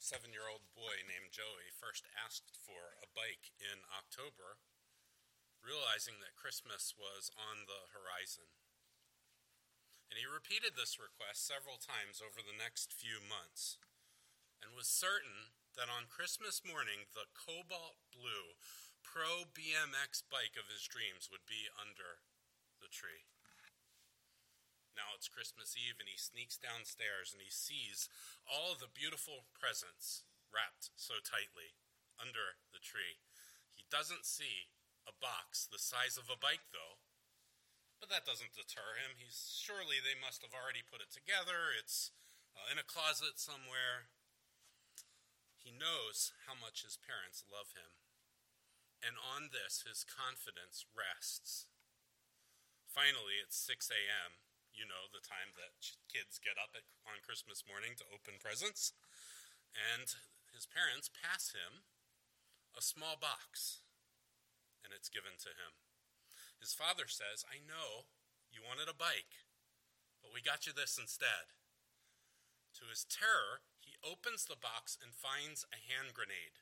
7-year-old boy named Joey first asked for a bike in October, realizing that Christmas was on the horizon. And he repeated this request several times over the next few months, and was certain that on Christmas morning, the cobalt blue Pro BMX bike of his dreams would be under the tree. Now it's Christmas Eve, and he sneaks downstairs, and he sees all of the beautiful presents wrapped so tightly under the tree. He doesn't see a box the size of a bike, though, but that doesn't deter him. Surely they must have already put it together. It's in a closet somewhere. He knows how much his parents love him, and on this his confidence rests. Finally, it's 6 a.m., the time that kids get up on Christmas morning to open presents. And his parents pass him a small box, and it's given to him. His father says, "I know you wanted a bike, but we got you this instead." To his terror, he opens the box and finds a hand grenade.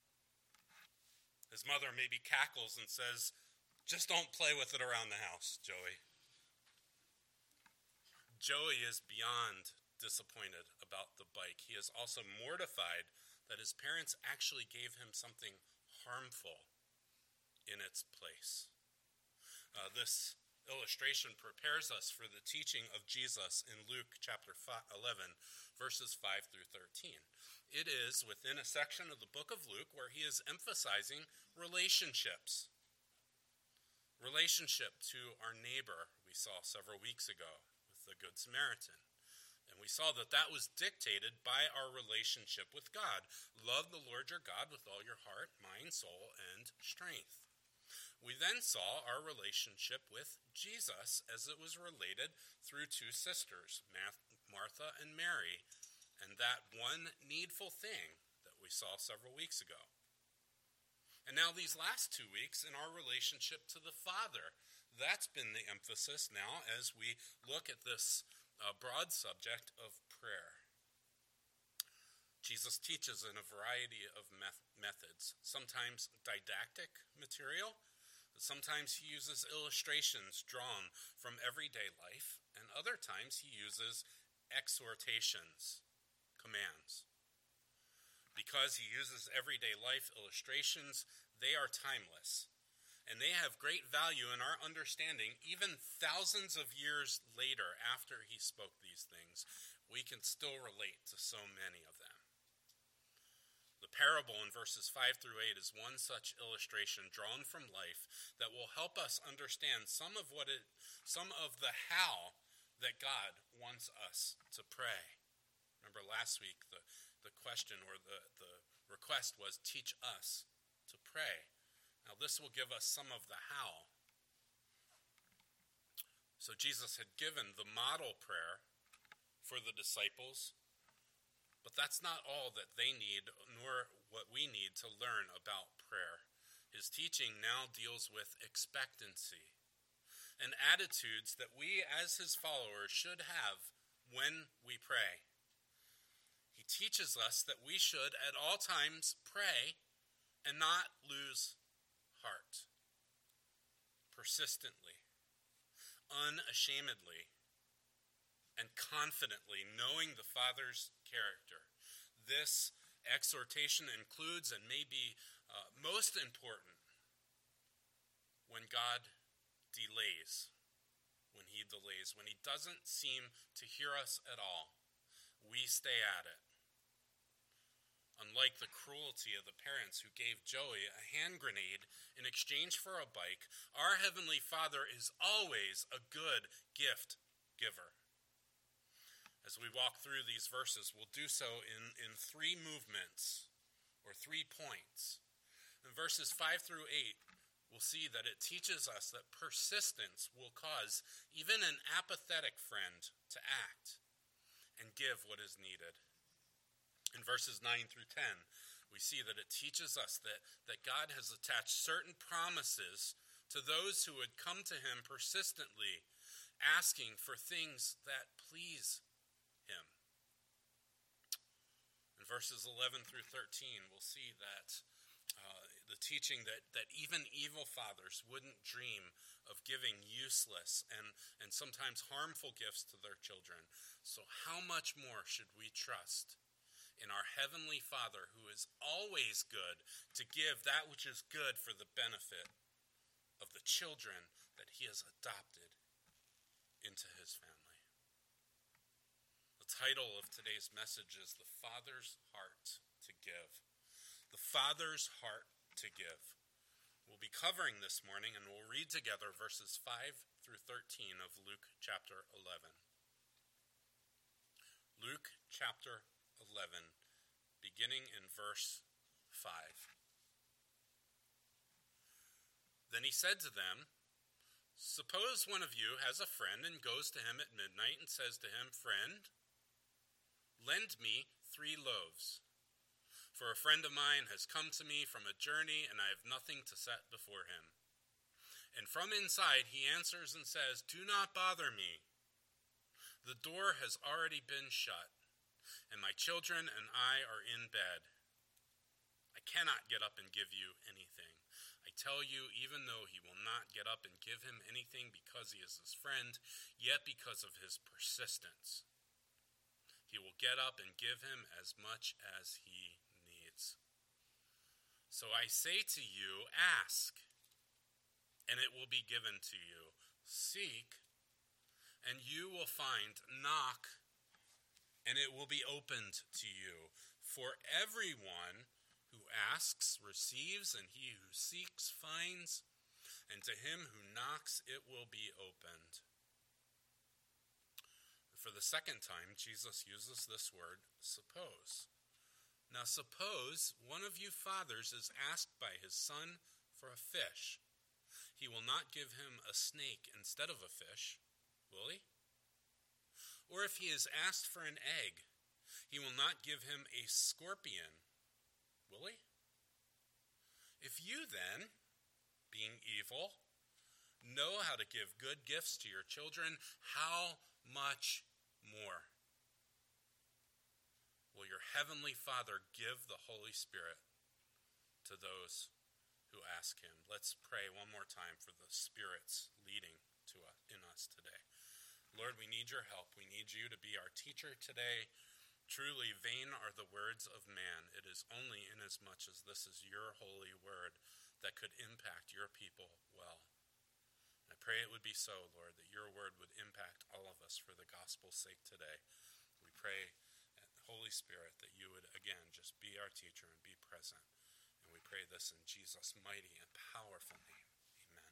His mother maybe cackles and says, "Just don't play with it around the house, Joey." Joey is beyond disappointed about the bike. He is also mortified that his parents actually gave him something harmful in its place. This illustration prepares us for the teaching of Jesus in Luke chapter 11, verses 5 through 13. It is within a section of the book of Luke where he is emphasizing relationships. Relationship to our neighbor we saw several weeks ago with the Good Samaritan. And we saw that was dictated by our relationship with God. Love the Lord your God with all your heart, mind, soul, and strength. We then saw our relationship with Jesus as it was related through two sisters, Martha and Mary, and that one needful thing that we saw several weeks ago. And now these last 2 weeks in our relationship to the Father, that's been the emphasis now as we look at this broad subject of prayer. Jesus teaches in a variety of methods, sometimes didactic material, sometimes he uses illustrations drawn from everyday life, and other times he uses exhortations, commands. Because he uses everyday life illustrations, they are timeless, and they have great value in our understanding. Even thousands of years later, after he spoke these things, we can still relate to so many of them. The parable in verses 5 through 8 is one such illustration drawn from life that will help us understand some of the how that God wants us to pray. Remember last week the question or the request was, teach us to pray. Now this will give us some of the how. So Jesus had given the model prayer for the disciples, but that's not all that they need, nor what we need to learn about prayer. His teaching now deals with expectancy and attitudes that we as his followers should have when we pray. He teaches us that we should at all times pray and not lose heart. Persistently, unashamedly, and confidently, knowing the Father's character. This exhortation includes and may be most important when God delays, when he doesn't seem to hear us at all. We stay at it. Unlike the cruelty of the parents who gave Joey a hand grenade in exchange for a bike, our Heavenly Father is always a good gift giver. As we walk through these verses, we'll do so in 3 movements, or 3 points. In verses 5 through 8, we'll see that it teaches us that persistence will cause even an apathetic friend to act and give what is needed. In verses 9 through 10, we see that it teaches us that God has attached certain promises to those who would come to him persistently, asking for things that please him. In In verses 11 through 13, we'll see that the teaching that even evil fathers wouldn't dream of giving useless and sometimes harmful gifts to their children. So how much more should we trust in our Heavenly Father, who is always good, to give that which is good for the benefit of the children that he has adopted into his family? The title of today's message is The Father's Heart to Give. The Father's Heart to Give. We'll be covering this morning, and we'll read together verses 5 through 13 of Luke chapter 11. Luke chapter 11, beginning in verse 5. Then he said to them, "Suppose one of you has a friend and goes to him at midnight and says to him, 'Friend, lend me 3 loaves. For a friend of mine has come to me from a journey, and I have nothing to set before him.' And from inside he answers and says, 'Do not bother me. The door has already been shut, and my children and I are in bed. I cannot get up and give you anything. I tell you, even though he will not get up and give him anything because he is his friend, yet because of his persistence, he will get up and give him as much as he needs. So I say to you, ask, and it will be given to you. Seek, and you will find. Knock, and it will be opened to you. For everyone who asks receives, and he who seeks finds, and to him who knocks it will be opened." For the second time, Jesus uses this word, suppose. Now suppose one of you fathers is asked by his son for a fish. He will not give him a snake instead of a fish, will he? Or if he is asked for an egg, he will not give him a scorpion, will he? If you then, being evil, know how to give good gifts to your children, how much more will your heavenly Father give the Holy Spirit to those who ask him? Let's pray one more time for the Spirit's leading to us, in us today. Lord, we need your help. We need you to be our teacher today. Truly, vain are the words of man. It is only inasmuch as this is your holy word that could impact your people well. I pray it would be so, Lord, that your word would impact all of us for the gospel's sake today. We pray, Holy Spirit, that you would, again, just be our teacher and be present. And we pray this in Jesus' mighty and powerful name. Amen.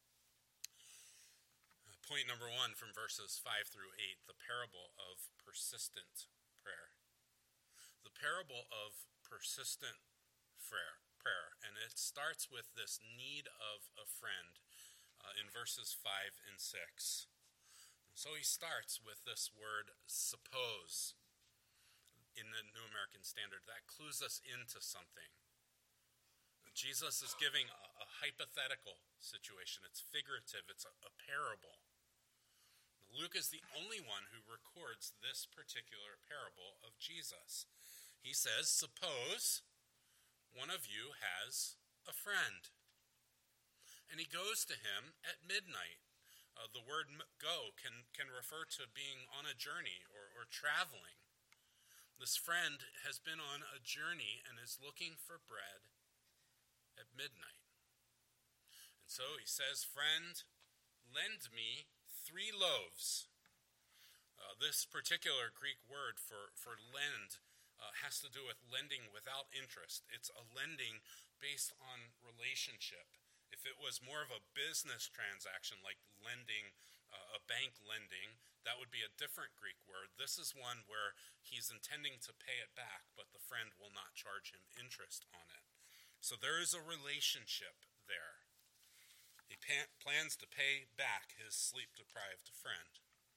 Point number 1 from verses 5 through 8, the parable of persistent prayer. The parable of persistent prayer. And it starts with this need of a friend in verses 5 and 6. So he starts with this word, suppose, in the New American Standard. That clues us into something. Jesus is giving a hypothetical situation. It's figurative. It's a parable. Luke is the only one who records this particular parable of Jesus. He says, suppose one of you has a friend, and he goes to him at midnight. The word go can refer to being on a journey or traveling. This friend has been on a journey and is looking for bread at midnight. And so he says, friend, lend me 3 loaves. This particular Greek word for lend has to do with lending without interest. It's a lending based on relationship. If it was more of a business transaction, like lending, a bank lending, that would be a different Greek word. This is one where he's intending to pay it back, but the friend will not charge him interest on it. So there is a relationship there. He plans to pay back his sleep-deprived friend.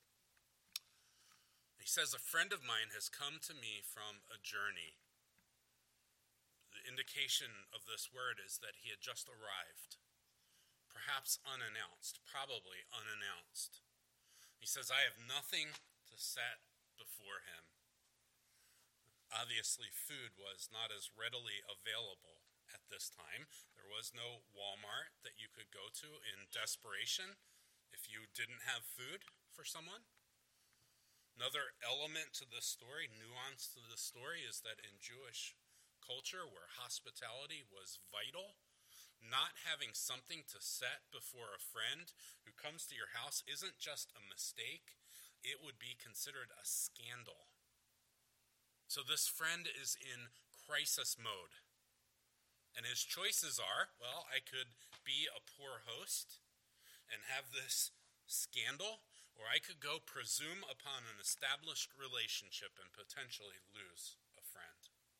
He says, a friend of mine has come to me from a journey. The indication of this word is that he had just arrived, perhaps unannounced, probably unannounced. He says, I have nothing to set before him. Obviously, food was not as readily available at this time. There was no Walmart that you could go to in desperation if you didn't have food for someone. Another element to this story, nuance to this story, is that in Jewish culture where hospitality was vital, not having something to set before a friend who comes to your house isn't just a mistake, it would be considered a scandal. So this friend is in crisis mode. And his choices are, well, I could be a poor host and have this scandal, or I could go presume upon an established relationship and potentially lose a friend.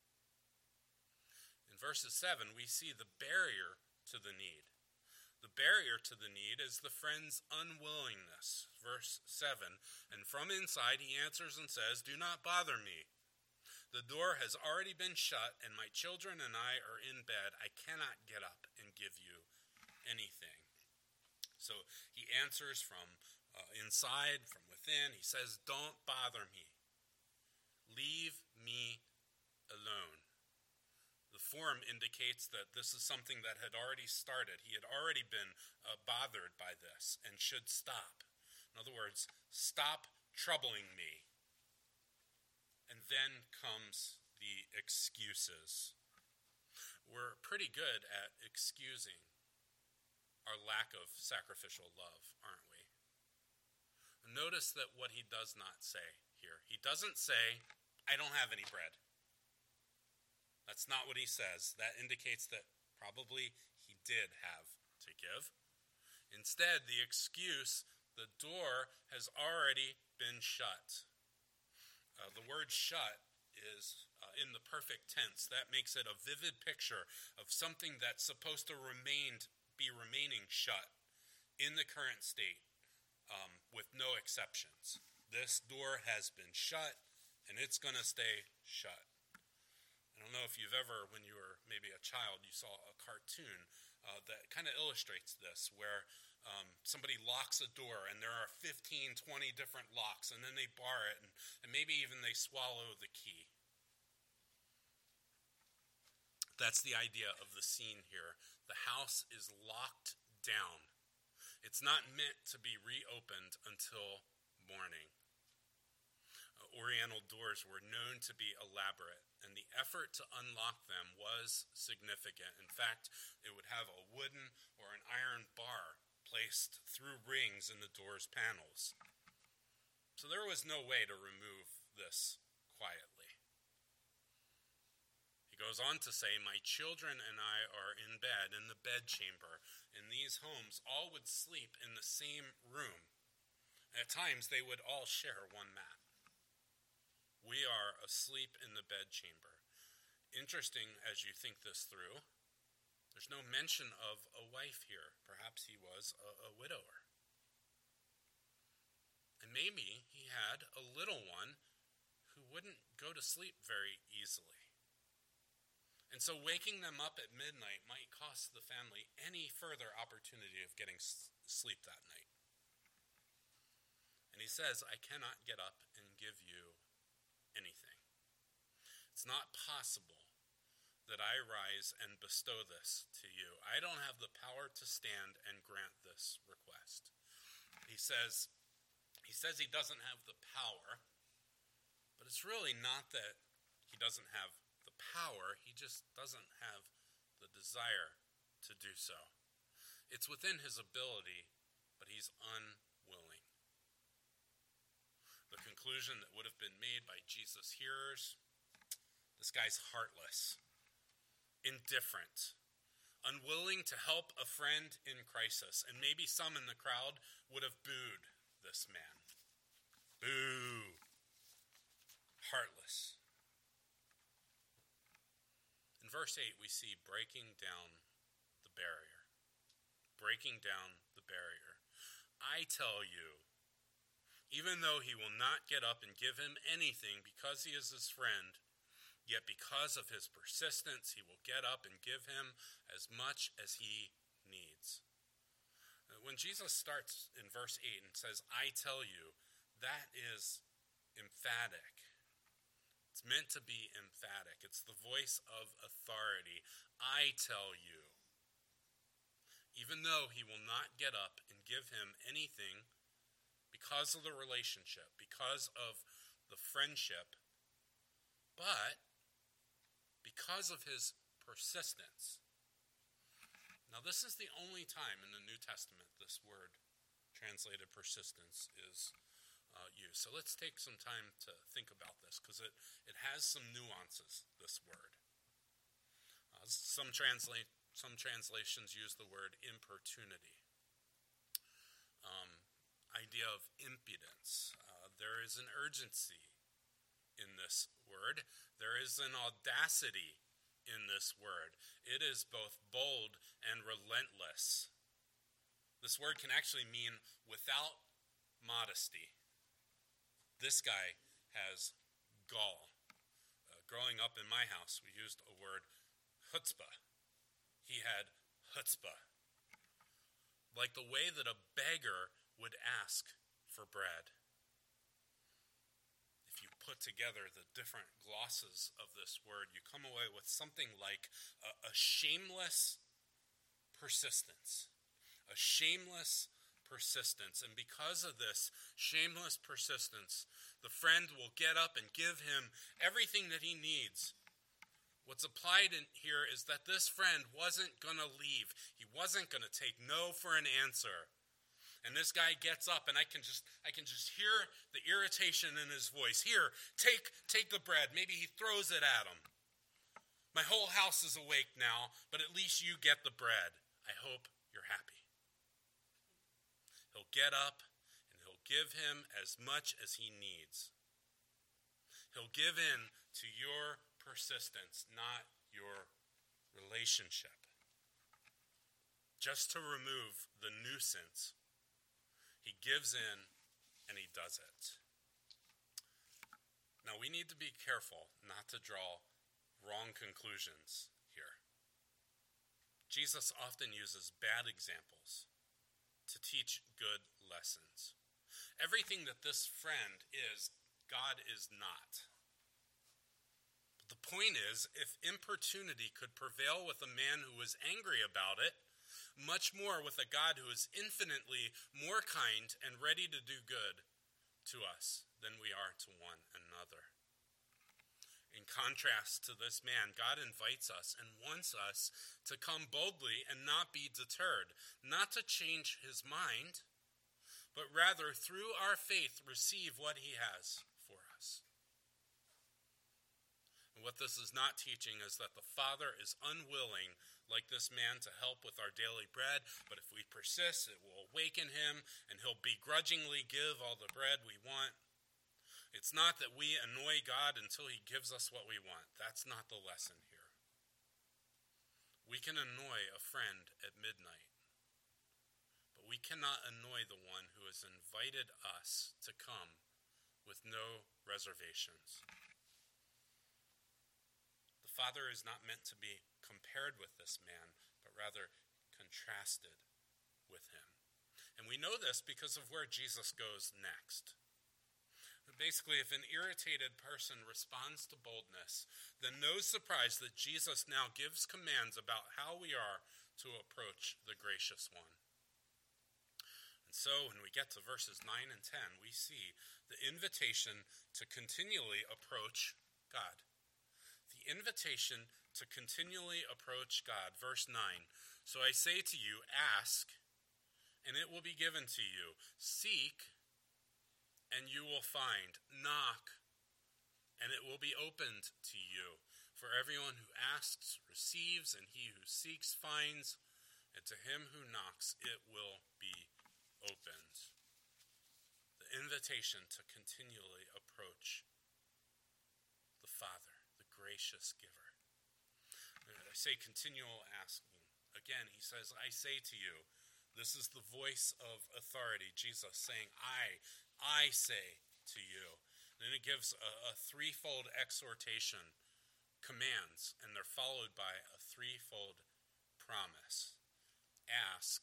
In verses 7, we see the barrier to the need. The barrier to the need is the friend's unwillingness. Verse 7, and from inside he answers and says, "Do not bother me. The door has already been shut, and my children and I are in bed. I cannot get up and give you anything." So he answers from inside, from within. He says, "Don't bother me. Leave me alone." The form indicates that this is something that had already started. He had already been bothered by this and should stop. In other words, stop troubling me. And then comes the excuses. We're pretty good at excusing our lack of sacrificial love, aren't we? Notice that what he does not say here. He doesn't say, "I don't have any bread." That's not what he says. That indicates that probably he did have to give. Instead, the excuse, the door has already been shut. The word shut is in the perfect tense. That makes it a vivid picture of something that's supposed to be remaining shut in the current state, with no exceptions. This door has been shut, and it's going to stay shut. I don't know if you've ever, when you were maybe a child, you saw a cartoon that kind of illustrates this, where somebody locks a door and there are 15, 20 different locks, and then they bar it, and maybe even they swallow the key. That's the idea of the scene here. The house is locked down. It's not meant to be reopened until morning. Oriental doors were known to be elaborate, and the effort to unlock them was significant. In fact, it would have a wooden or an iron bar placed through rings in the door's panels. So there was no way to remove this quietly. He goes on to say, "My children and I are in bed, in the bedchamber." In these homes, all would sleep in the same room. At times, they would all share one mat. We are asleep in the bedchamber. Interesting as you think this through, there's no mention of a wife here. Perhaps he was a widower. And maybe he had a little one who wouldn't go to sleep very easily. And so waking them up at midnight might cost the family any further opportunity of getting sleep that night. And he says, "I cannot get up and give you anything. It's not possible that I rise and bestow this to you. I don't have the power to stand and grant this request." He says he doesn't have the power, but it's really not that he doesn't have the power, he just doesn't have the desire to do so. It's within his ability, but he's unwilling. The conclusion that would have been made by Jesus' hearers, this guy's heartless, indifferent, unwilling to help a friend in crisis, and maybe some in the crowd would have booed this man. Boo! Heartless. In verse 8, we see breaking down the barrier. Breaking down the barrier. "I tell you, even though he will not get up and give him anything because he is his friend, yet because of his persistence, he will get up and give him as much as he needs." When Jesus starts in verse 8 and says, "I tell you," that is emphatic. It's meant to be emphatic. It's the voice of authority. I tell you. Even though he will not get up and give him anything because of the relationship, because of the friendship, but because of his persistence. Now, this is the only time in the New Testament this word translated persistence is used. So let's take some time to think about this, because it has some nuances, this word. Some translations use the word importunity. Idea of impudence. There is an urgency in this word. There is an audacity in this word. It is both bold and relentless. This word can actually mean without modesty. This guy has gall. Growing up in my house, we used a word, chutzpah. He had chutzpah. Like the way that a beggar would ask for bread. If you put together the different glosses of this word, you come away with something like a shameless persistence. A shameless persistence. And because of this shameless persistence, the friend will get up and give him everything that he needs. What's applied in here is that this friend wasn't going to leave. He wasn't going to take no for an answer. And this guy gets up, and I can just hear the irritation in his voice. Here, take the bread. Maybe he throws it at him. My whole house is awake now, but at least you get the bread. I hope you're happy. He'll get up, and he'll give him as much as he needs. He'll give in to your persistence, not your relationship. Just to remove the nuisance, he gives in and he does it. Now, we need to be careful not to draw wrong conclusions here. Jesus often uses bad examples to teach good lessons. Everything that this friend is, God is not. But the point is, if importunity could prevail with a man who was angry about it, much more with a God who is infinitely more kind and ready to do good to us than we are to one another. In contrast to this man, God invites us and wants us to come boldly and not be deterred, not to change his mind, but rather through our faith receive what he has for us. And what this is not teaching is that the Father is unwilling, like this man, to help with our daily bread, but if we persist, it will awaken him, and he'll begrudgingly give all the bread we want. It's not that we annoy God until he gives us what we want. That's not the lesson here. We can annoy a friend at midnight, but we cannot annoy the one who has invited us to come with no reservations. The Father is not meant to be compared with this man, but rather contrasted with him. And we know this because of where Jesus goes next. Basically, if an irritated person responds to boldness, then no surprise that Jesus now gives commands about how we are to approach the gracious one. And so when we get to verses 9 and 10, we see the invitation to continually approach God. The invitation to continually approach God. Verse 9, so I say to you, ask, and it will be given to you. Seek, and you will find. Knock, and it will be opened to you. For everyone who asks receives, and he who seeks finds, and to him who knocks it will be opened. The invitation to continually approach the Father, the gracious giver. I say continual asking. Again, he says, I say to you. This is the voice of authority, Jesus saying, I say to you. Then it gives a threefold exhortation, commands, and they're followed by a threefold promise. Ask,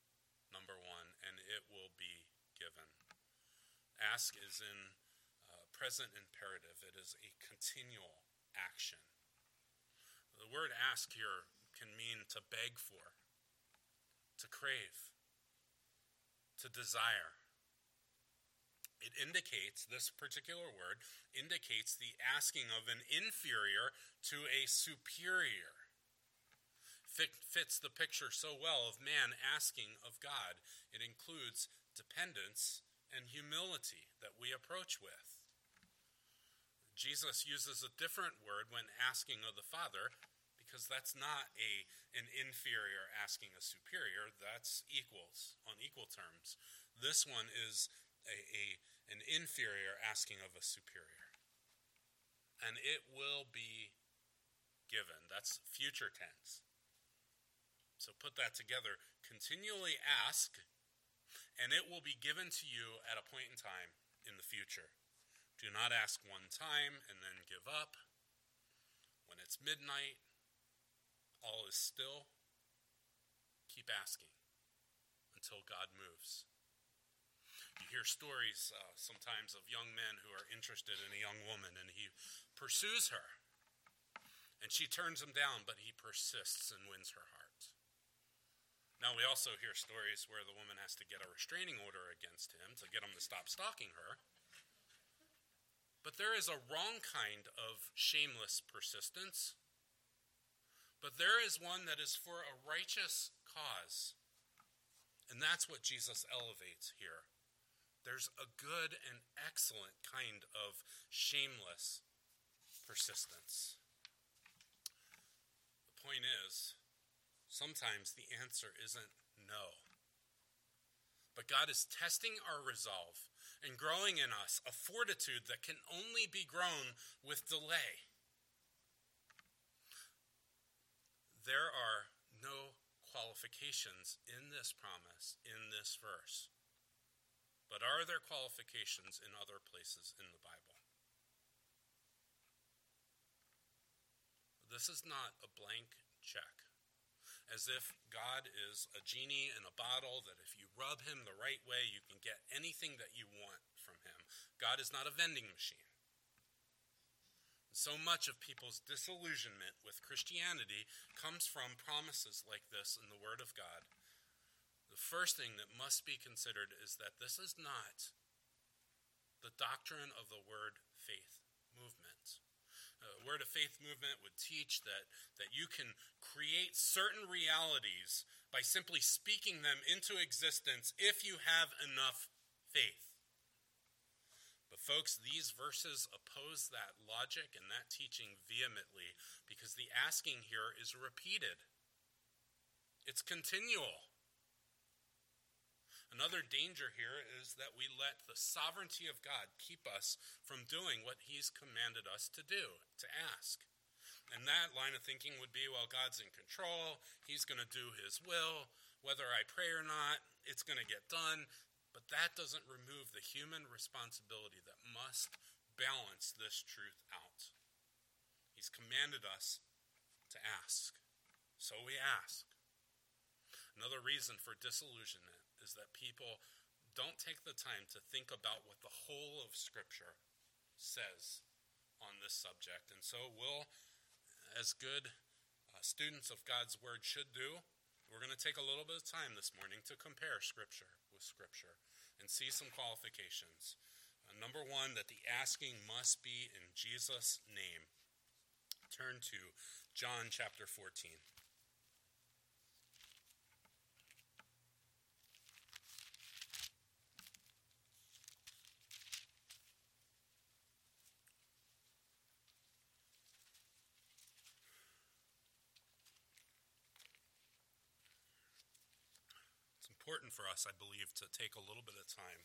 number one, and it will be given. Ask is in present imperative. It is a continual action. The word ask here can mean to beg for, to crave, to desire. It indicates, this particular word indicates the asking of an inferior to a superior. Fits the picture so well of man asking of God. It includes dependence and humility that we approach with. Jesus uses a different word when asking of the Father, because that's not an inferior asking a superior. That's equals, on equal terms. This one is an inferior asking of a superior. And it will be given. That's future tense. So put that together. Continually ask, and it will be given to you at a point in time in the future. Do not ask one time and then give up. When it's midnight, all is still. Keep asking until God moves. You hear stories sometimes of young men who are interested in a young woman, and he pursues her. And she turns him down, but he persists and wins her heart. Now, we also hear stories where the woman has to get a restraining order against him to get him to stop stalking her. But there is a wrong kind of shameless persistence. But there is one that is for a righteous cause. And that's what Jesus elevates here. There's a good and excellent kind of shameless persistence. The point is, sometimes the answer isn't no. But God is testing our resolve and growing in us a fortitude that can only be grown with delay. There are no qualifications in this promise, in this verse. But are there qualifications in other places in the Bible? This is not a blank check, as if God is a genie in a bottle that if you rub him the right way, you can get anything that you want from him. God is not a vending machine. So much of people's disillusionment with Christianity comes from promises like this in the Word of God. The first thing that must be considered is that this is not the doctrine of the Word Faith movement. The Word of Faith movement would teach that you can create certain realities by simply speaking them into existence if you have enough faith. But folks, these verses oppose that logic and that teaching vehemently because the asking here is repeated. It's continual. Another danger here is that we let the sovereignty of God keep us from doing what he's commanded us to do, to ask. And that line of thinking would be, well, God's in control. He's going to do his will. Whether I pray or not, it's going to get done. But that doesn't remove the human responsibility that must balance this truth out. He's commanded us to ask. So we ask. Another reason for disillusionment is that people don't take the time to think about what the whole of Scripture says on this subject. And so we'll, as good students of God's Word should do, we're going to take a little bit of time this morning to compare Scripture with Scripture and see some qualifications. Number one, that the asking must be in Jesus' name. Turn to John chapter 14. Important for us, I believe, to take a little bit of time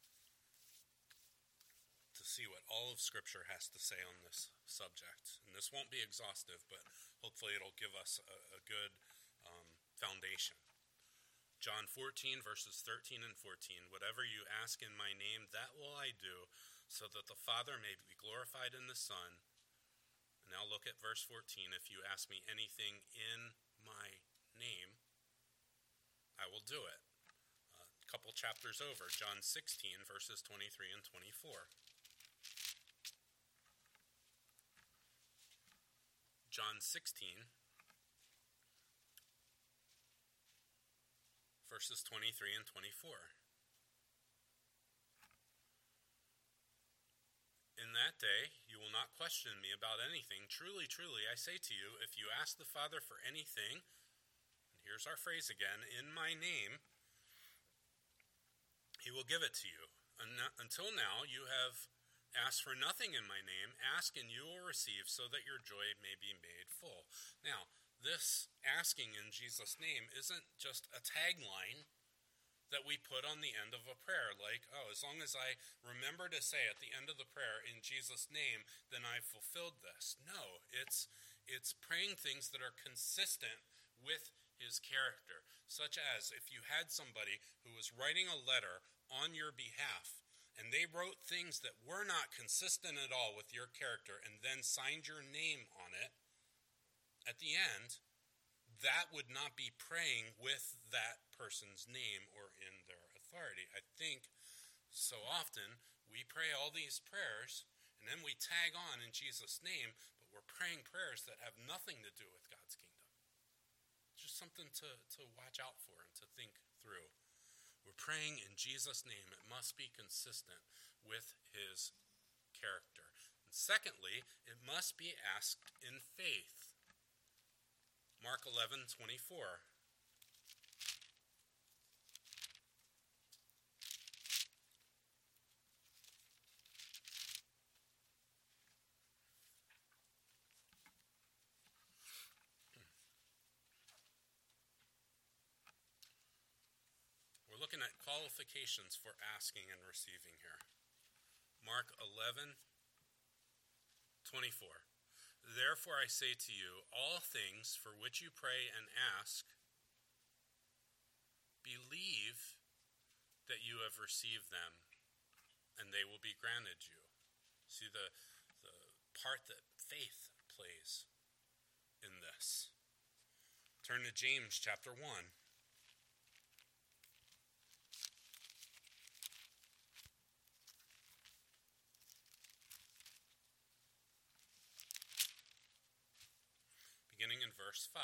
to see what all of Scripture has to say on this subject. And this won't be exhaustive, but hopefully it'll give us a good foundation. John 14, verses 13 and 14. Whatever you ask in my name, that will I do, so that the Father may be glorified in the Son. And now look at verse 14. If you ask me anything in my name, I will do it. A couple chapters over, John 16, verses 23 and 24. John 16, verses 23 and 24. In that day, you will not question me about anything. Truly, truly, I say to you, if you ask the Father for anything, and here's our phrase again, in my name, he will give it to you. Until now, you have asked for nothing in my name. Ask and you will receive, so that your joy may be made full. Now, this asking in Jesus' name isn't just a tagline that we put on the end of a prayer, like, oh, as long as I remember to say at the end of the prayer, in Jesus' name, then I've fulfilled this. No, it's praying things that are consistent with his character, such as if you had somebody who was writing a letter on your behalf, and they wrote things that were not consistent at all with your character, and then signed your name on it, at the end, that would not be praying with that person's name or in their authority. I think so often we pray all these prayers and then we tag on in Jesus' name, but we're praying prayers that have nothing to do with God's kingdom. Just something to watch out for and to think through. We're praying in Jesus' name. It must be consistent with his character. And secondly, it must be asked in faith. Mark 11:24. We're looking at qualifications for asking and receiving here. Mark 11:24. Therefore I say to you, all things for which you pray and ask, believe that you have received them, and they will be granted you. See the part that faith plays in this. Turn to James chapter 1. Beginning in verse 5.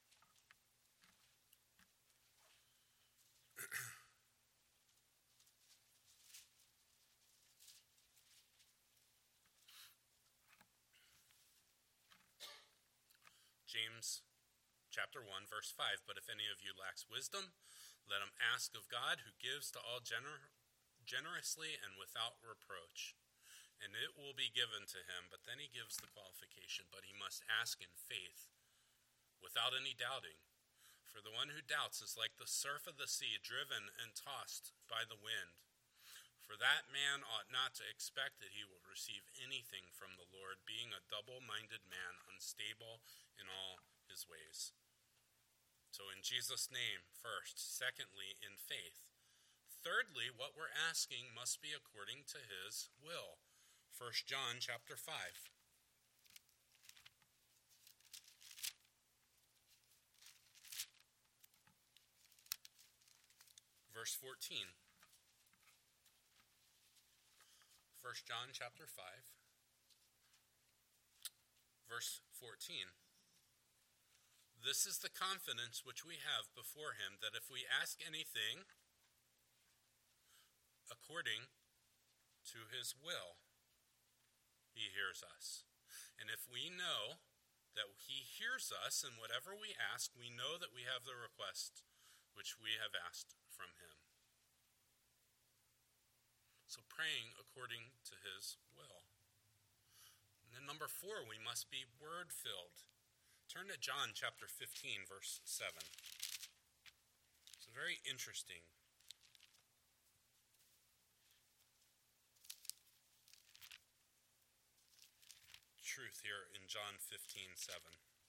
James chapter 1, verse 5. But if any of you lacks wisdom, let him ask of God, who gives to all generously and without reproach, and it will be given to him. But then he gives the qualification, but he must ask in faith, without any doubting. For the one who doubts is like the surf of the sea, driven and tossed by the wind. For that man ought not to expect that he will receive anything from the Lord, being a double-minded man, unstable in all his ways. So in Jesus' name, first. Secondly, in faith. Thirdly, what we're asking must be according to his will. 1 John chapter 5. Verse 14. 1 John chapter 5, verse 14. This is the confidence which we have before him, that if we ask anything according to his will, he hears us. And if we know that he hears us in whatever we ask, we know that we have the request which we have asked from him. So praying according to his will. And then number 4, we must be word-filled. Turn to John chapter 15, verse 7. It's a very interesting truth here in John 15:7.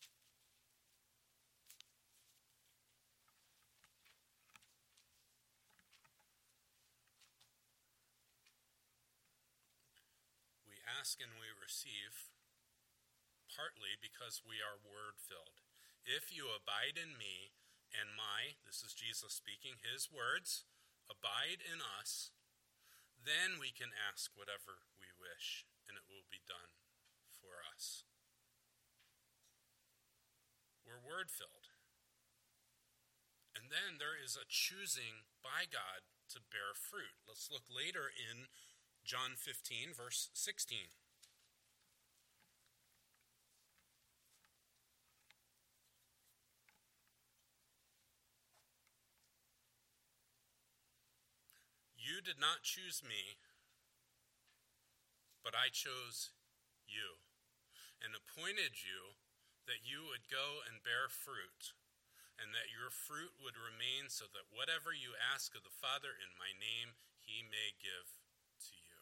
We ask and we receive partly because we are word-filled. If you abide in me and this is Jesus speaking, his words, abide in us, then we can ask whatever we wish, and it will be done for us. We're word-filled. And then there is a choosing by God to bear fruit. Let's look later in John 15, verse 16. You did not choose me, but I chose you and appointed you that you would go and bear fruit, and that your fruit would remain, so that whatever you ask of the Father in my name, he may give to you.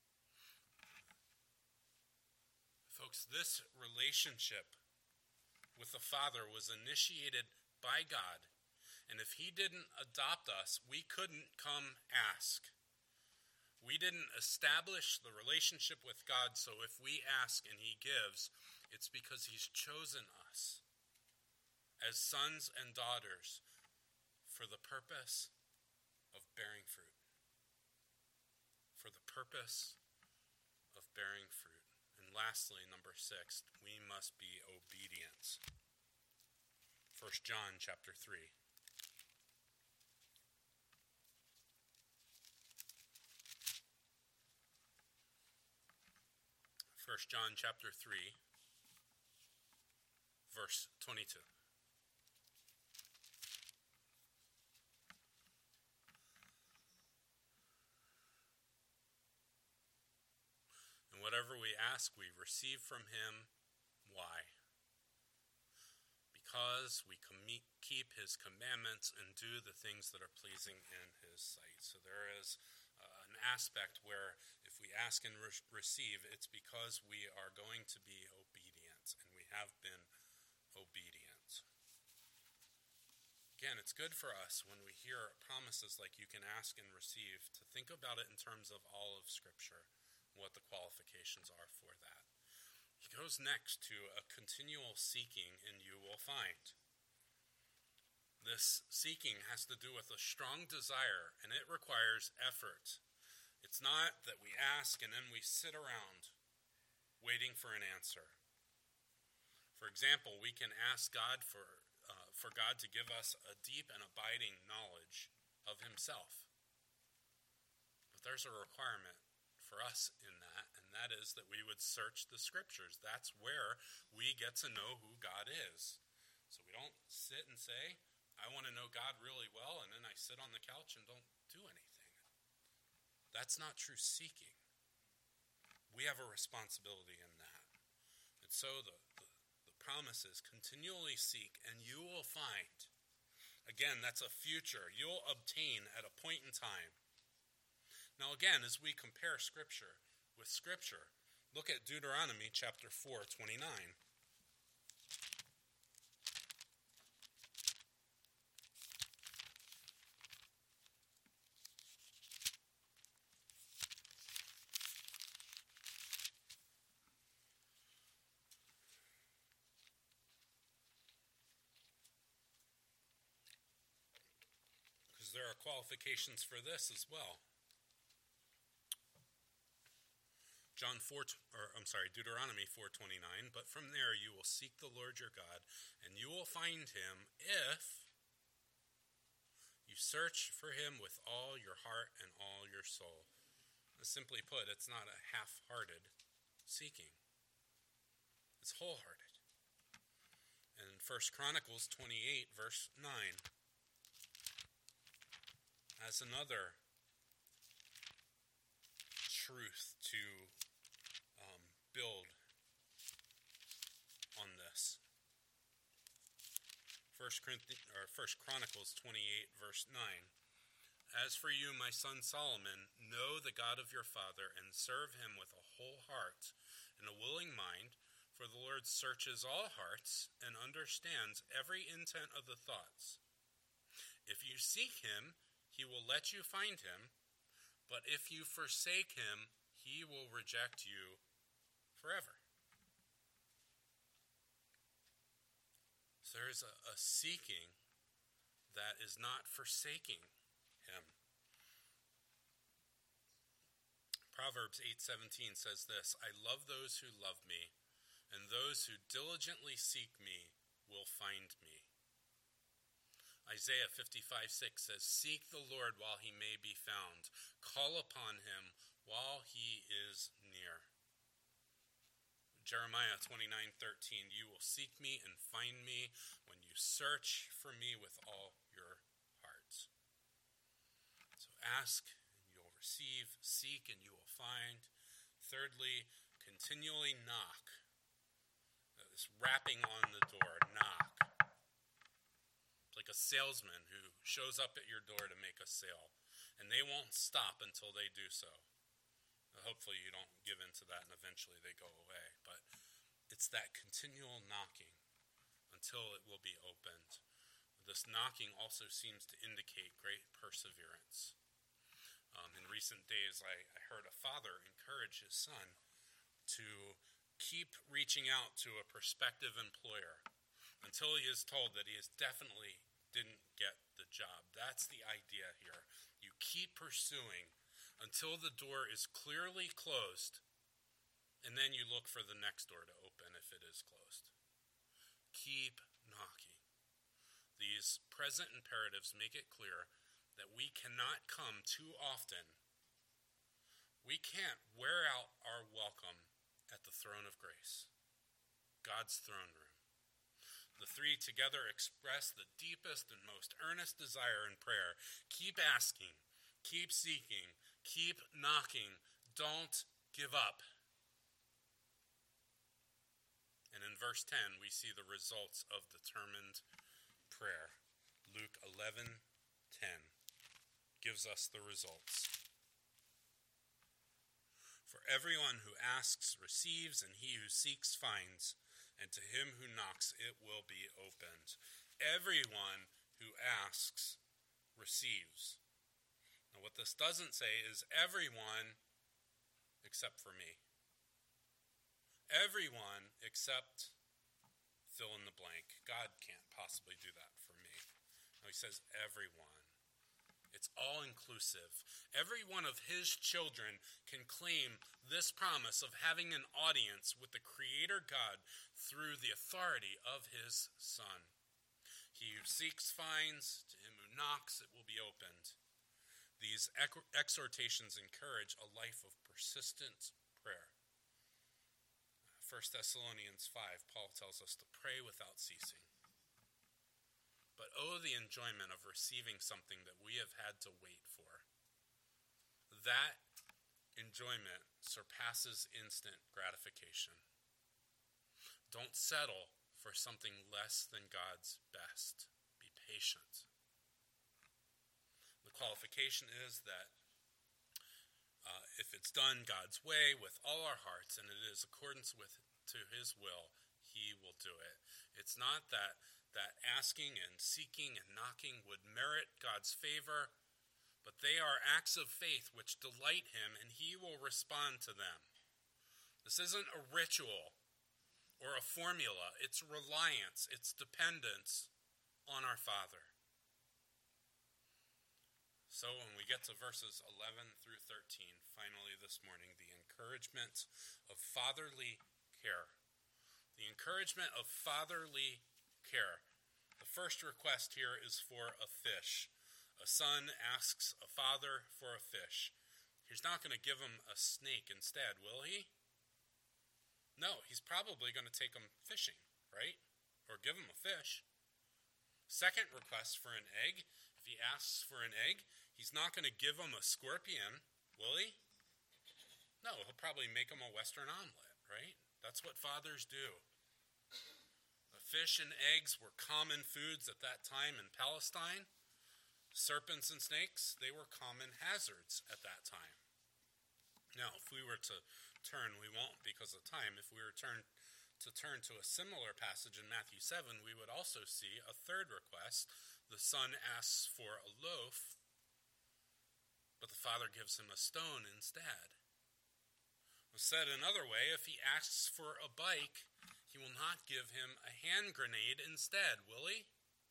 Folks, this relationship with the Father was initiated by God. And if he didn't adopt us, we couldn't come ask. We didn't establish the relationship with God, so if we ask and he gives, it's because he's chosen us as sons and daughters for the purpose of bearing fruit. For the purpose of bearing fruit. And lastly, number 6, we must be obedient. 1 John chapter 3. 1 John chapter 3, verse 22. And whatever we ask, we receive from him. Why? Because we keep his commandments and do the things that are pleasing in his sight. So there is an aspect where if we ask and receive, it's because we are going to be obedient, and we have been obedient. Again, it's good for us when we hear promises like you can ask and receive to think about it in terms of all of Scripture, what the qualifications are for that. He goes next to a continual seeking, and you will find. This seeking has to do with a strong desire, and it requires effort. It's not that we ask and then we sit around waiting for an answer. For example, we can ask God for God to give us a deep and abiding knowledge of himself. But there's a requirement for us in that, and that is that we would search the Scriptures. That's where we get to know who God is. So we don't sit and say, I want to know God really well, and then I sit on the couch and don't do anything. That's not true seeking. We have a responsibility in that. And so the promise is continually seek, and you will find. Again, that's a future. You'll obtain at a point in time. Now again, as we compare Scripture with Scripture, look at Deuteronomy chapter 4:29. There are qualifications for this as well. Deuteronomy 4:29, but from there you will seek the Lord your God, and you will find him if you search for him with all your heart and all your soul. Simply put, it's not a half-hearted seeking. It's wholehearted. And 1 Chronicles 28, verse 9, as another truth to build on this. 1 Chronicles 28, verse 9. As for you, my son Solomon, know the God of your father and serve him with a whole heart and a willing mind, for the Lord searches all hearts and understands every intent of the thoughts. If you seek him, he will let you find him, but if you forsake him, he will reject you forever. So there's a seeking that is not forsaking him. Proverbs 8:17 says this, I love those who love me, and those who diligently seek me will find me. Isaiah 55:6 says, "Seek the Lord while he may be found. Call upon him while he is near." Jeremiah 29:13, "You will seek me and find me when you search for me with all your heart." So ask and you'll receive, seek and you will find. Thirdly, continually knock. This rapping on the door, knock. It's like a salesman who shows up at your door to make a sale, and they won't stop until they do so. Hopefully you don't give in to that and eventually they go away, but it's that continual knocking until it will be opened. This knocking also seems to indicate great perseverance. In recent days, I heard a father encourage his son to keep reaching out to a prospective employer until he is told that he definitely didn't get the job. That's the idea here. You keep pursuing until the door is clearly closed, and then you look for the next door to open if it is closed. Keep knocking. These present imperatives make it clear that we cannot come too often. We can't wear out our welcome at the throne of grace, God's throne room. The three together express the deepest and most earnest desire in prayer. Keep asking, keep seeking, keep knocking. Don't give up. And in verse 10, we see the results of determined prayer. Luke 11:10 gives us the results. "For everyone who asks receives, and he who seeks finds, and to him who knocks it will be opened." Everyone who asks receives. Now what this doesn't say is everyone except for me. Everyone except fill in the blank. God can't possibly do that for me. No, he says everyone. It's all inclusive. Every one of his children can claim this promise of having an audience with the Creator God through the authority of his Son. He who seeks finds, to him who knocks it will be opened. These exhortations encourage a life of persistent prayer. 1 Thessalonians 5, Paul tells us to pray without ceasing. But oh, the enjoyment of receiving something that we have had to wait for. That enjoyment surpasses instant gratification. Don't settle for something less than God's best. Be patient. The qualification is that if it's done God's way with all our hearts and it is accordance to his will, he will do it. It's not that asking and seeking and knocking would merit God's favor, but they are acts of faith which delight him, and he will respond to them. This isn't a ritual or a formula. It's reliance, it's dependence on our Father. So when we get to verses 11 through 13, finally this morning, the encouragement of fatherly care. The encouragement of fatherly care. The first request here is for a fish. A son asks a father for a fish. He's not going to give him a snake instead, will he? No, he's probably going to take him fishing, right? Or give him a fish. Second request for an egg. If he asks for an egg, he's not going to give him a scorpion, will he? No, he'll probably make him a Western omelet, right? That's what fathers do. Fish and eggs were common foods at that time in Palestine. Serpents and snakes, they were common hazards at that time. Now, if we were to turn, we won't because of time, if we were to turn to a similar passage in Matthew 7, we would also see a third request. The son asks for a loaf, but the father gives him a stone instead. Said another way, if he asks for a bike, he will not give him a hand grenade instead, will he?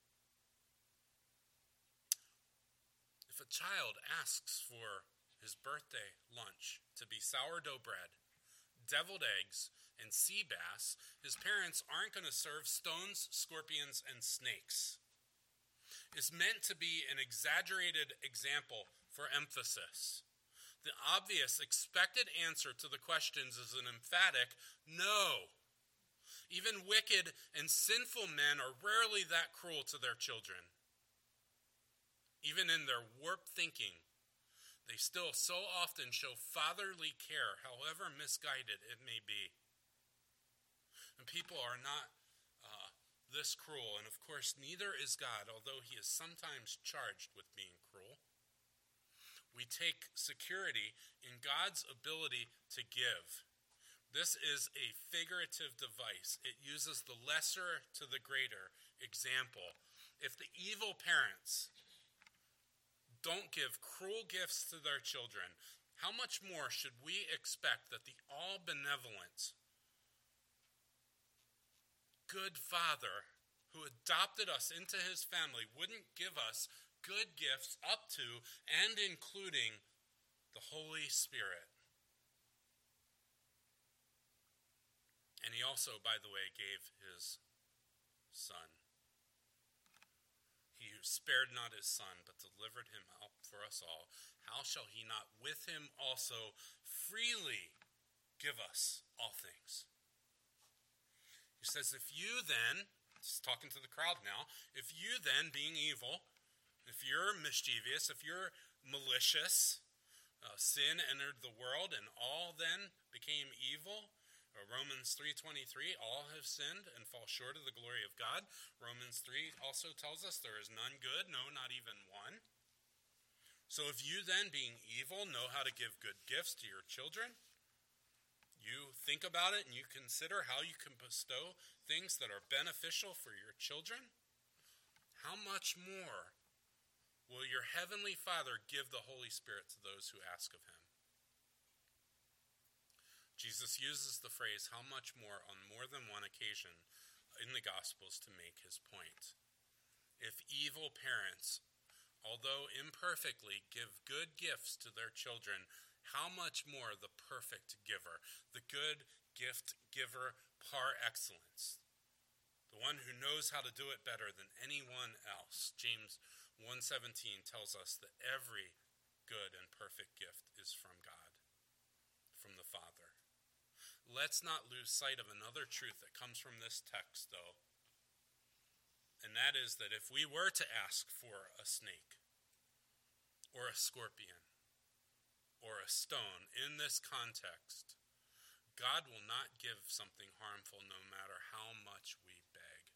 If a child asks for his birthday lunch to be sourdough bread, deviled eggs, and sea bass, his parents aren't going to serve stones, scorpions, and snakes. It's meant to be an exaggerated example for emphasis. The obvious, expected answer to the questions is an emphatic no. Even wicked and sinful men are rarely that cruel to their children. Even in their warped thinking, they still so often show fatherly care, however misguided it may be. And people are not this cruel, and of course neither is God, although he is sometimes charged with being cruel. We take security in God's ability to give. This is a figurative device. It uses the lesser to the greater example. If the evil parents don't give cruel gifts to their children, how much more should we expect that the all-benevolent, good Father who adopted us into his family wouldn't give us good gifts up to and including the Holy Spirit? And he also, by the way, gave his Son. He who spared not his Son, but delivered him up for us all, how shall he not with him also freely give us all things? He says, if you then, he's talking to the crowd now, if you then, being evil, if you're mischievous, if you're malicious, sin entered the world and all then became evil. Romans 3:23, all have sinned and fall short of the glory of God. Romans 3 also tells us there is none good, no, not even one. So if you then, being evil, know how to give good gifts to your children, you think about it and you consider how you can bestow things that are beneficial for your children, how much more will your heavenly Father give the Holy Spirit to those who ask of him? Jesus uses the phrase how much more on more than one occasion in the Gospels to make his point. If evil parents, although imperfectly, give good gifts to their children, how much more the perfect giver, the good gift giver par excellence, the one who knows how to do it better than anyone else. James 1:17 tells us that every good and perfect gift is from God, from the Father. Let's not lose sight of another truth that comes from this text, though, and that is that if we were to ask for a snake or a scorpion or a stone in this context, God will not give something harmful no matter how much we beg.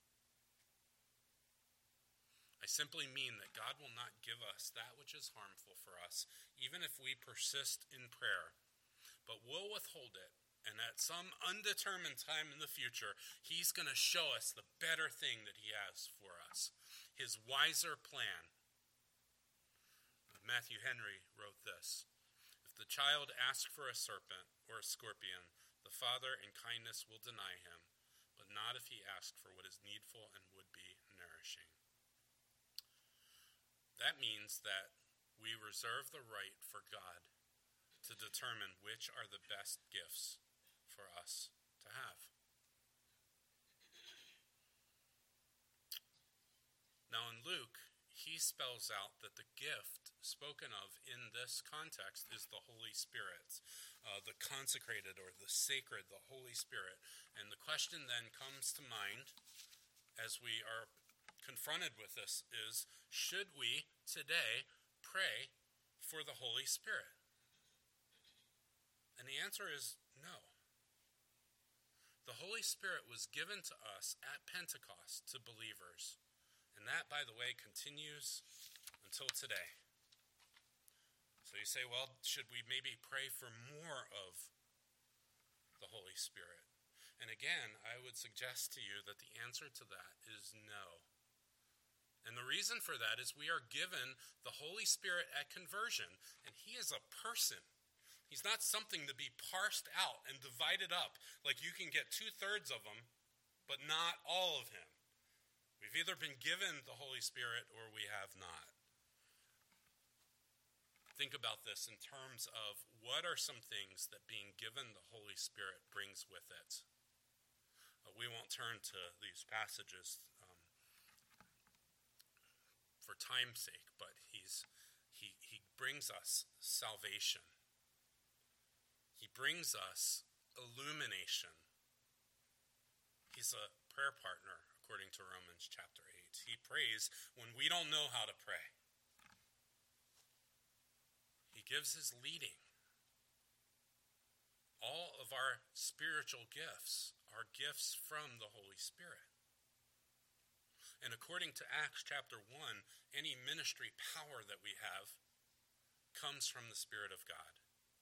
I simply mean that God will not give us that which is harmful for us, even if we persist in prayer, but will withhold it. And at some undetermined time in the future, he's going to show us the better thing that he has for us, his wiser plan. Matthew Henry wrote this: if the child asks for a serpent or a scorpion, the father in kindness will deny him, but not if he asks for what is needful and would be nourishing. That means that we reserve the right for God to determine which are the best gifts for us to have. Now in Luke, he spells out that the gift spoken of in this context is the Holy Spirit, the consecrated or the sacred, the Holy Spirit. And the question then comes to mind as we are confronted with this is, should we today pray for the Holy Spirit? And the answer is no. The Holy Spirit was given to us at Pentecost to believers. And that, by the way, continues until today. So you say, well, should we maybe pray for more of the Holy Spirit? And again, I would suggest to you that the answer to that is no. And the reason for that is we are given the Holy Spirit at conversion, and he is a person. He's not something to be parsed out and divided up, like you can get 2/3 of him, but not all of him. We've either been given the Holy Spirit or we have not. think about this in terms of what are some things that being given the Holy Spirit brings with it. We won't turn to these passages for time's sake, but he brings us salvation. He brings us illumination. He's a prayer partner, according to Romans chapter 8. He prays when we don't know how to pray. He gives his leading. All of our spiritual gifts are gifts from the Holy Spirit. And according to Acts chapter 1, any ministry power that we have comes from the Spirit of God.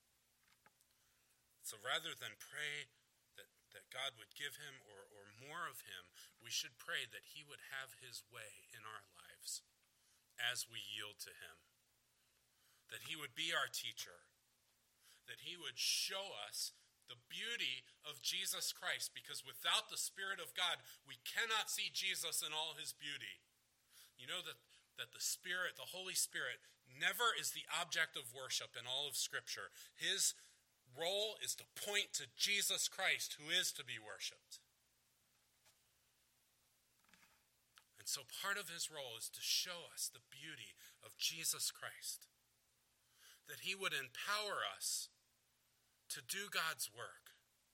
So rather than pray that God would give him or more of him, we should pray that he would have his way in our lives as we yield to him. That he would be our teacher. That he would show us the beauty of Jesus Christ, because without the Spirit of God, we cannot see Jesus in all his beauty. You know that the Spirit, the Holy Spirit, never is the object of worship in all of Scripture. His role is to point to Jesus Christ, who is to be worshipped. And so part of his role is to show us the beauty of Jesus Christ. That he would empower us to do God's work.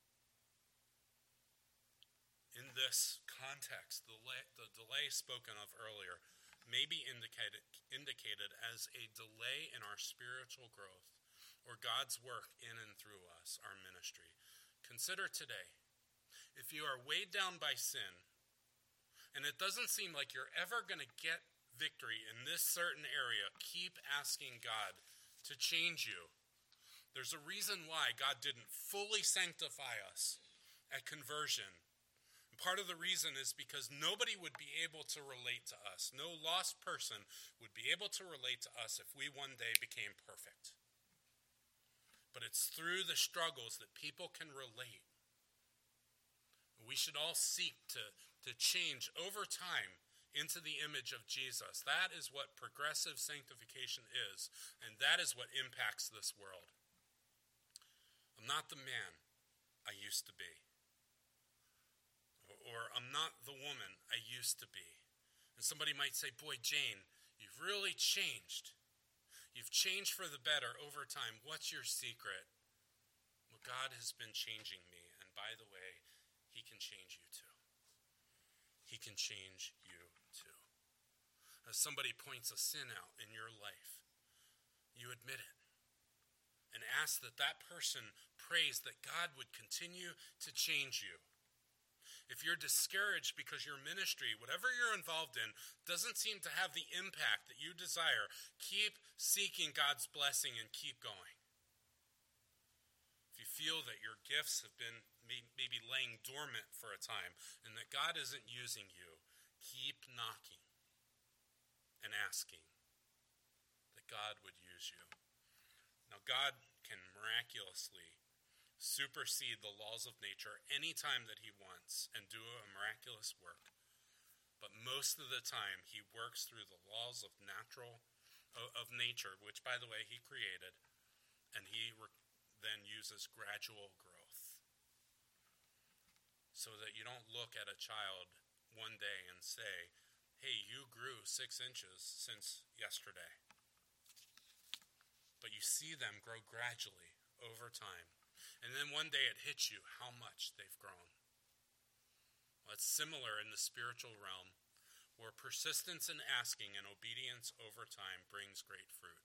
In this context, the delay spoken of earlier may be indicated as a delay in our spiritual growth or God's work in and through us, our ministry. Consider today, if you are weighed down by sin, and it doesn't seem like you're ever going to get victory in this certain area, keep asking God to change you. There's a reason why God didn't fully sanctify us at conversion. And part of the reason is because nobody would be able to relate to us. No lost person would be able to relate to us if we one day became perfect. But it's through the struggles that people can relate. We should all seek to change over time into the image of Jesus. That is what progressive sanctification is, and that is what impacts this world. I'm not the man I used to be. Or I'm not the woman I used to be. And somebody might say, boy, Jane, you've really changed. You've changed for the better over time. What's your secret? Well, God has been changing me. And by the way, he can change you too. He can change you too. As somebody points a sin out in your life, you admit it. And ask that person prays that God would continue to change you. If you're discouraged because your ministry, whatever you're involved in, doesn't seem to have the impact that you desire, keep seeking God's blessing and keep going. If you feel that your gifts have been maybe laying dormant for a time and that God isn't using you, keep knocking and asking that God would use you. Now, God can miraculously supersede the laws of nature anytime that he wants and do a miraculous work. But most of the time, he works through the laws of nature, which, by the way, he created, and he then uses gradual growth. So that you don't look at a child one day and say, hey, you grew 6 inches since yesterday. But you see them grow gradually over time. And then one day it hits you how much they've grown. Well, it's similar in the spiritual realm, where persistence in asking and obedience over time brings great fruit.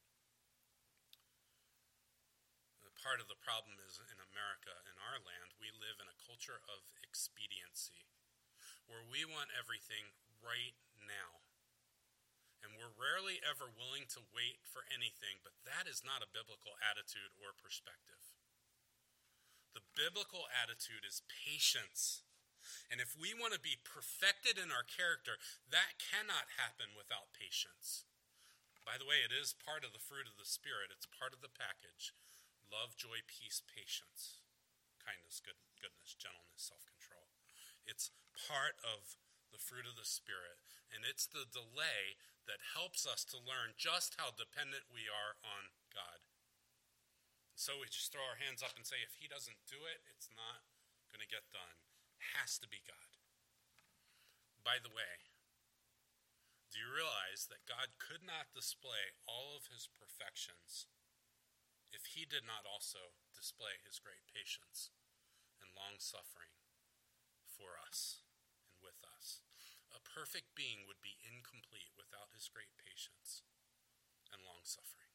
Part of the problem is in America, in our land, we live in a culture of expediency, where we want everything right now. And we're rarely ever willing to wait for anything, but that is not a biblical attitude or perspective. The biblical attitude is patience. And if we want to be perfected in our character, that cannot happen without patience. By the way, it is part of the fruit of the Spirit. It's part of the package. Love, joy, peace, patience, kindness, goodness, gentleness, self-control. It's part of the fruit of the Spirit. And it's the delay that helps us to learn just how dependent we are on God. So we just throw our hands up and say, if he doesn't do it, it's not going to get done. It has to be God. By the way, do you realize that God could not display all of his perfections if he did not also display his great patience and long-suffering for us and with us? A perfect being would be incomplete without his great patience and long-suffering.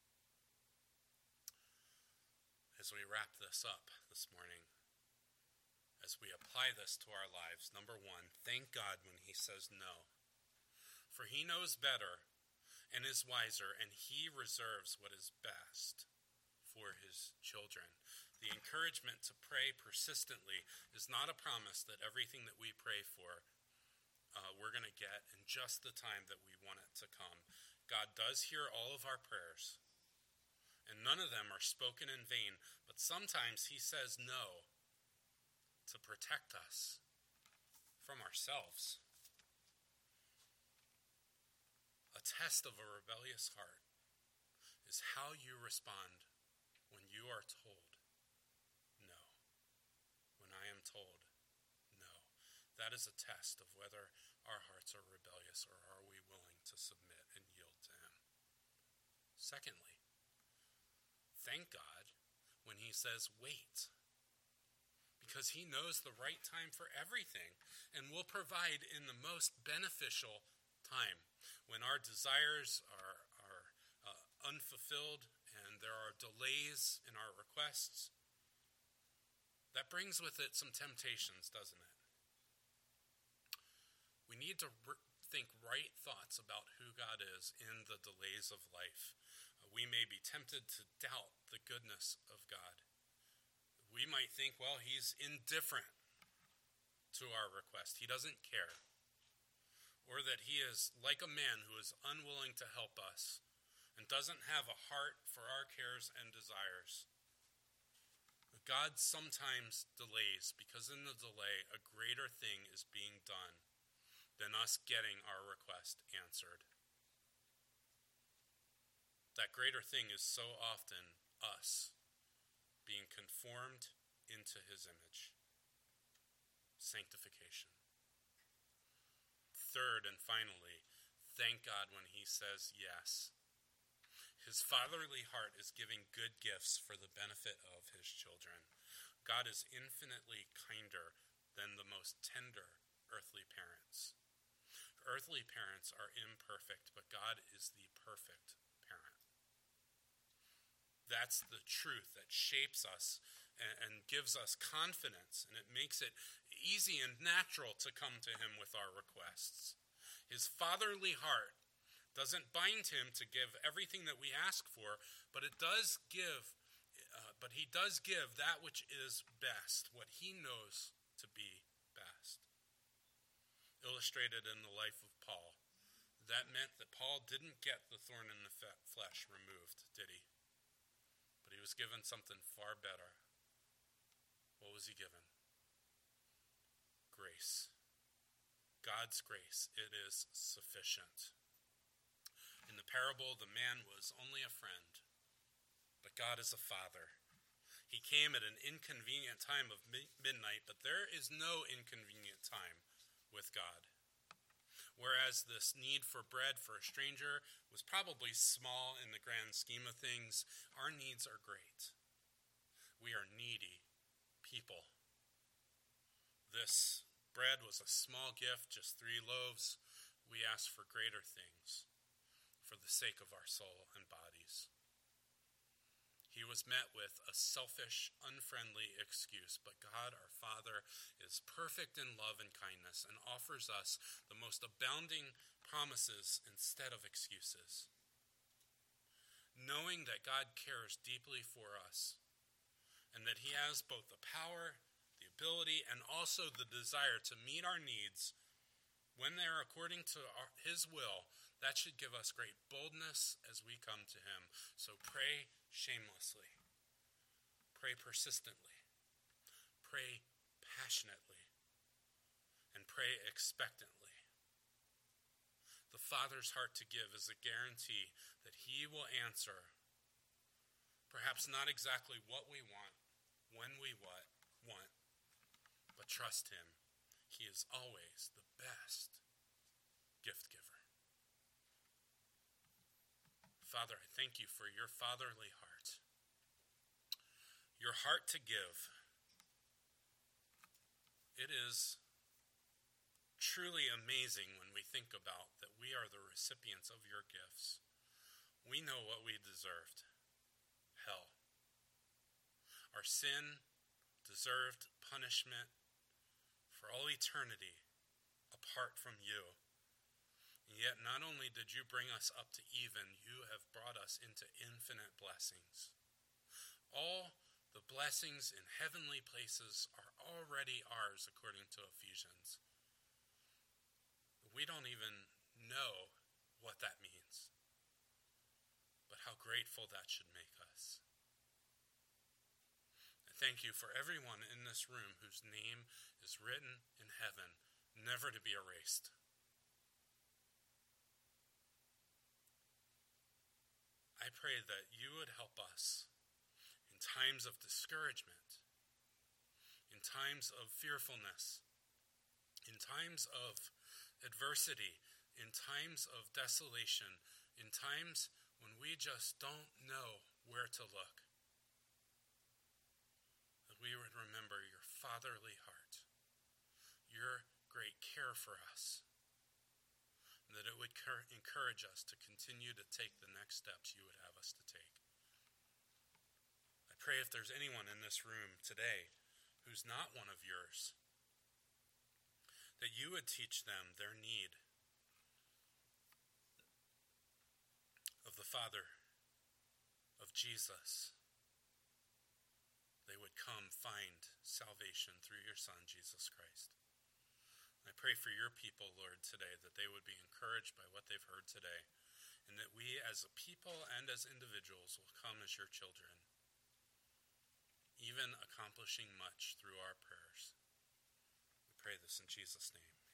As we wrap this up this morning, as we apply this to our lives, number one, thank God when he says no. For he knows better and is wiser, and he reserves what is best for his children. The encouragement to pray persistently is not a promise that everything that we pray for we're going to get in just the time that we want it to come. God does hear all of our prayers, and none of them are spoken in vain, but sometimes he says no to protect us from ourselves. A test of a rebellious heart is how you respond when you are told no. When I am told no. That is a test of whether our hearts are rebellious or are we willing to submit and yield to him. Secondly, thank God when he says wait, because he knows the right time for everything and will provide in the most beneficial time. When our desires are unfulfilled and there are delays in our requests, that brings with it some temptations, doesn't it? We need to think right thoughts about who God is in the delays of life. We may be tempted to doubt the goodness of God. We might think, well, he's indifferent to our request. He doesn't care. Or that he is like a man who is unwilling to help us and doesn't have a heart for our cares and desires. God sometimes delays because in the delay, a greater thing is being done than us getting our request answered. That greater thing is so often us being conformed into his image. Sanctification. Third and finally, thank God when he says yes. His fatherly heart is giving good gifts for the benefit of his children. God is infinitely kinder than the most tender earthly parents. Earthly parents are imperfect, but God is the perfect parent. That's the truth that shapes us and gives us confidence, and it makes it easy and natural to come to him with our requests. His fatherly heart doesn't bind him to give everything that we ask for, but he does give that which is best, what he knows to be best. Illustrated in the life of Paul, that meant that Paul didn't get the thorn in the flesh removed, did he? But he was given something far better. What was he given? Grace. God's grace. It is sufficient. In the parable, the man was only a friend, but God is a father. He came at an inconvenient time of midnight, but there is no inconvenient time with God. Whereas this need for bread for a stranger was probably small in the grand scheme of things, our needs are great. We are needy people. This bread was a small gift, just 3 loaves. We ask for greater things for the sake of our soul and bodies. He was met with a selfish, unfriendly excuse, but God, our Father, is perfect in love and kindness and offers us the most abounding promises instead of excuses. Knowing that God cares deeply for us and that he has both the power, the ability, and also the desire to meet our needs when they are according to his will, that should give us great boldness as we come to him. So pray shamelessly. Pray persistently. Pray passionately. And pray pray expectantly. The Father's heart to give is a guarantee that he will answer, perhaps not exactly what we want, when we want, but trust him. He is always the best gift giver. Father, I thank you for your fatherly heart, your heart to give. It is truly amazing when we think about that we are the recipients of your gifts. We know what we deserved: hell. Our sin deserved punishment for all eternity apart from you. And yet not only did you bring us up to even, you have brought us into infinite blessings. All the blessings in heavenly places are already ours, according to Ephesians. We don't even know what that means, but how grateful that should make us. I thank you for everyone in this room whose name is written in heaven, never to be erased. I pray that you would help us in times of discouragement, in times of fearfulness, in times of adversity, in times of desolation, in times when we just don't know where to look. That we would remember your fatherly heart, your great care for us, and that it would encourage us to continue to take the next steps you would have us to take. I pray if there's anyone in this room today who's not one of yours, that you would teach them their need of the Father, of Jesus. They would come find salvation through your Son, Jesus Christ. I pray for your people, Lord, today, that they would be encouraged by what they've heard today, and that we as a people and as individuals will come as your children, even accomplishing much through our prayers. We pray this in Jesus' name.